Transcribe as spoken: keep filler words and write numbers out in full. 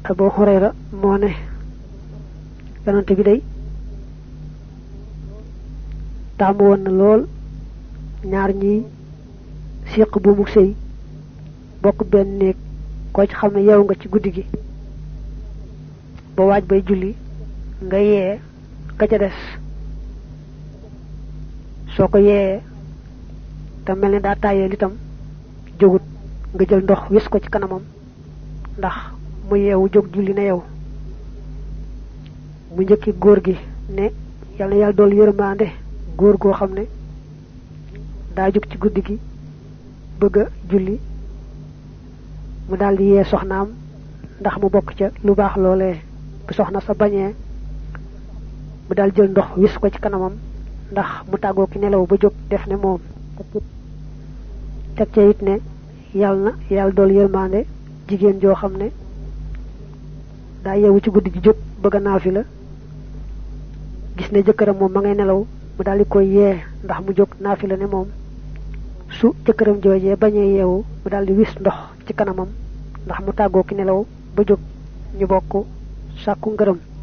Abu Hurayra moo ne yonante bi day taamu woon na lool ñaar ñi siq bu mu sëy bokk benn néeg ko ci xam ne yow nga ci guddi gi ba waaj bay julli nga yee ka ca des soo ko yee te mel ne daa tàyyee litam jógut nga jël ndox wis ko ci kanamam ndax mu yeewu jóg julli na yow mu njëkki góor gi ne yàlla yàlla dool yërmande góor goo xam ne daa jóg ci guddi gi bëgg a julli mu daldi yee soxnaam ndax mu bokk ca lu baax loolee bu soxna sa bañee mu dal jël ndox wis ko ci kanamam ndax mu tàggoo ki nelaw ba jóg def ne moom teg ca it ne yàlla na yàlla dool yërmande jigéen joo xam ne daa yeewu ci guddi gi jóg bëgg naafi la gis ne jëkkëram moom ma ngay nelaw mu daldi koy yee ndax mu jóg naafi la ne moom su jëkkëram joojee bañee yeewu mu daldi wis ndox ci kanamam ndax mu tàggoo ki nelaw ba jóg ñu bokk sàkku ngërëm